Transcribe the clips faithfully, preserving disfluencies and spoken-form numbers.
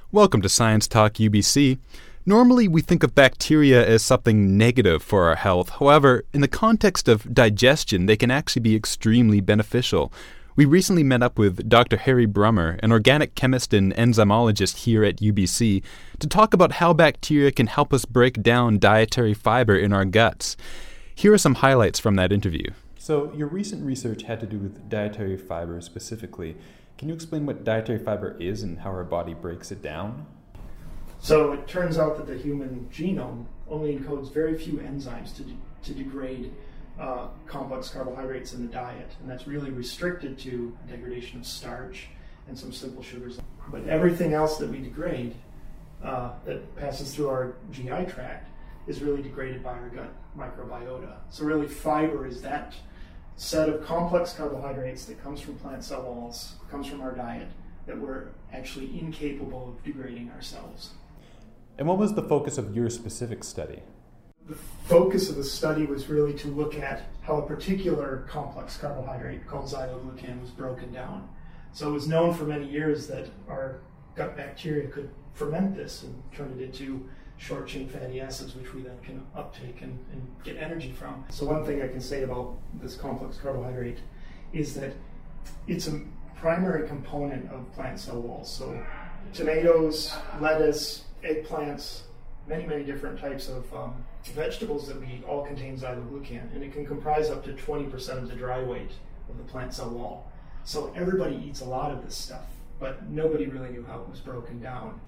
Welcome to Science Talk U B C. Normally, we think of bacteria as something negative for our health. However, in the context of digestion, they can actually be extremely beneficial. We recently met up with Doctor Harry Brummer, an organic chemist and enzymologist here at U B C, to talk about how bacteria can help us break down dietary fiber in our guts. Here are some highlights from that interview. So, your recent research had to do with dietary fiber specifically. Can you explain what dietary fiber is and how our body breaks it down? So it turns out that the human genome only encodes very few enzymes to, de- to degrade uh, complex carbohydrates in the diet, and that's really restricted to degradation of starch and some simple sugars. But everything else that we degrade uh, that passes through our G I tract is really degraded by our gut microbiota. So really fiber is that set of complex carbohydrates that comes from plant cell walls, comes from our diet, that we're actually incapable of degrading ourselves. And what was the focus of your specific study? The focus of the study was really to look at how a particular complex carbohydrate called xyloglucan was broken down. So it was known for many years that our gut bacteria could ferment this and turn it into short-chain fatty acids, which we then can uptake and, and get energy from. So one thing I can say about this complex carbohydrate is that it's a primary component of plant cell walls. So tomatoes, lettuce, eggplants, many, many different types of um, vegetables that we eat all contain xyloglucan, and it can comprise up to twenty percent of the dry weight of the plant cell wall. So everybody eats a lot of this stuff, but nobody really knew how it was broken down.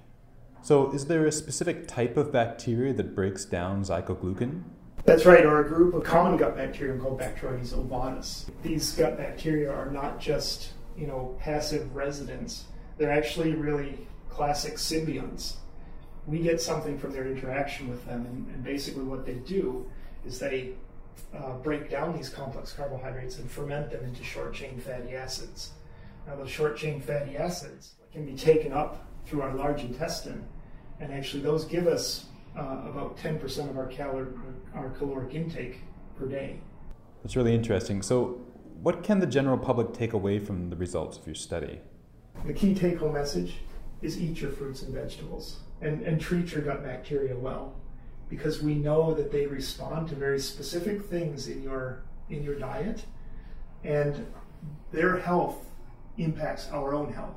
So is there a specific type of bacteria that breaks down xyloglucan? That's right, or a group of common gut bacteria called Bacteroides ovatus. These gut bacteria are not just, you know, passive residents. They're actually really classic symbionts. We get something from their interaction with them, and, and basically what they do is they uh, break down these complex carbohydrates and ferment them into short-chain fatty acids. Now, those short-chain fatty acids can be taken up through our large intestine, and actually those give us uh, about ten percent of our, calor- our caloric intake per day. That's really interesting. So what can the general public take away from the results of your study? The key take-home message is eat your fruits and vegetables and, and treat your gut bacteria well, because we know that they respond to very specific things in your in your diet, and their health impacts our own health.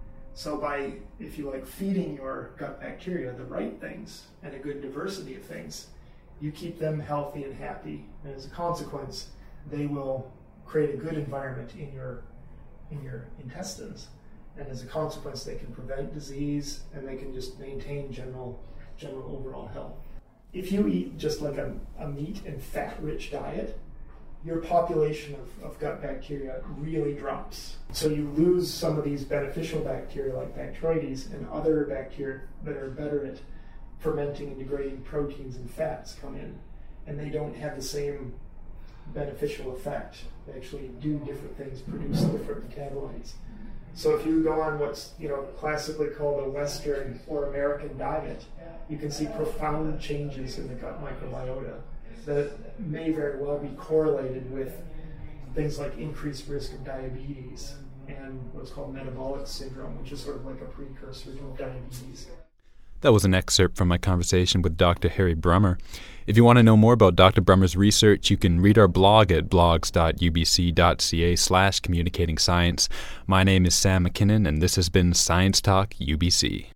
So by, if you like, feeding your gut bacteria the right things and a good diversity of things, you keep them healthy and happy, and as a consequence, they will create a good environment in your in your intestines. And as a consequence, they can prevent disease, and they can just maintain general general overall health. If you eat just like a, a meat and fat-rich diet, your population of, of gut bacteria really drops. So you lose some of these beneficial bacteria like Bacteroides, and other bacteria that are better at fermenting and degrading proteins and fats come in, and they don't have the same beneficial effect. They actually do different things, produce different metabolites. So if you go on what's, you know, classically called a Western or American diet, you can see profound changes in the gut microbiota that may very well be correlated with things like increased risk of diabetes and what's called metabolic syndrome, which is sort of like a precursor to diabetes. That was an excerpt from my conversation with Doctor Harry Brummer. If you want to know more about Doctor Brummer's research, you can read our blog at blogs.ubc.ca slash communicating science. My name is Sam McKinnon, and this has been Science Talk U B C.